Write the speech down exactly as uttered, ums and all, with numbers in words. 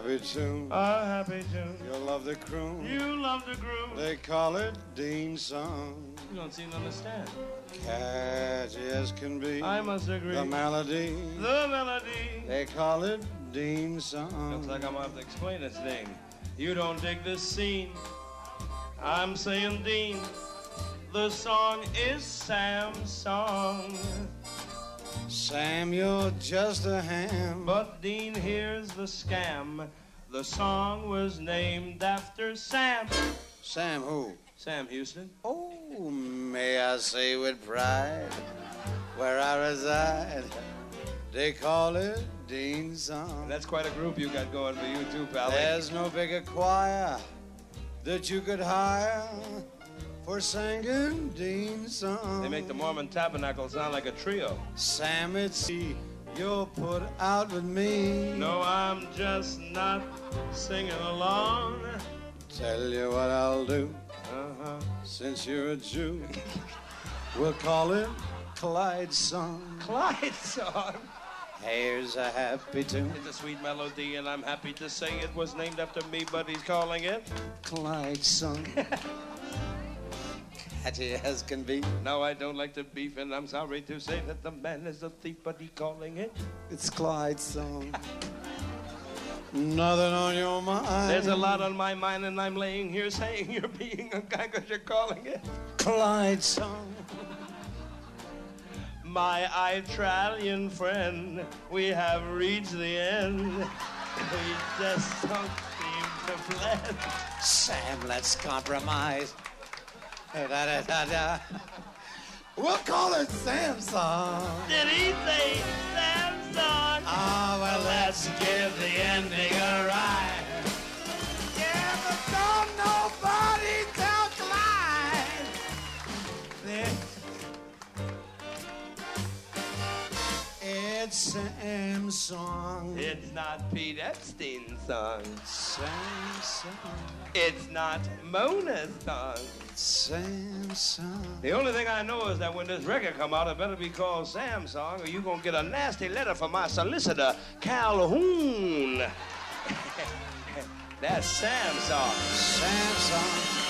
happy tune. A happy tune. You'll love the croon. You love the groove. They call it Dean's song. You don't seem to understand. Catchy as can be. I must agree. The melody. The melody. They call it Dean's song. Looks like I'm gonna have to explain this thing. You don't dig this scene. I'm saying Dean. The song is Sam's song. Sam, you're just a ham. But Dean, here's the scam. The song was named after Sam. Sam who? Sam Houston. Oh, may I say with pride, where I reside, they call it Dean's song. That's quite a group you got going for you too, pal. There's no bigger choir that you could hire for singing Dean's song. They make the Mormon Tabernacle sound like a trio. Sam, it's you're put out with me. No, I'm just not singing along. Tell you what I'll do. Uh-huh. Since you're a Jew, we'll call it Clyde's song. Clyde's song. Here's a happy tune. It's a sweet melody, and I'm happy to say it was named after me, but he's calling it Clyde's song. Catchy as can be. No, I don't like to beef, and I'm sorry to say that the man is a thief, but he's calling it. It's Clyde's song. Nothing on your mind. There's a lot on my mind, and I'm laying here saying you're being a guy because you're calling it Clyde's song. My Italian friend, we have reached the end. We just don't seem to blend. Sam, let's compromise. Da, da, da, da. We'll call it Sam's song. Did he say Sam's song? Ah, well, let's give the ending a ride. Yeah, but don't nobody tell Clyde. It's Sam's song. It's not Pete Epstein's song. Sam's song. It's not Mona's song. Sam's song. The only thing I know is that when this record come out, it better be called Sam's song, or you gonna get a nasty letter from my solicitor, Calhoun. That's Sam's song. Sam's song.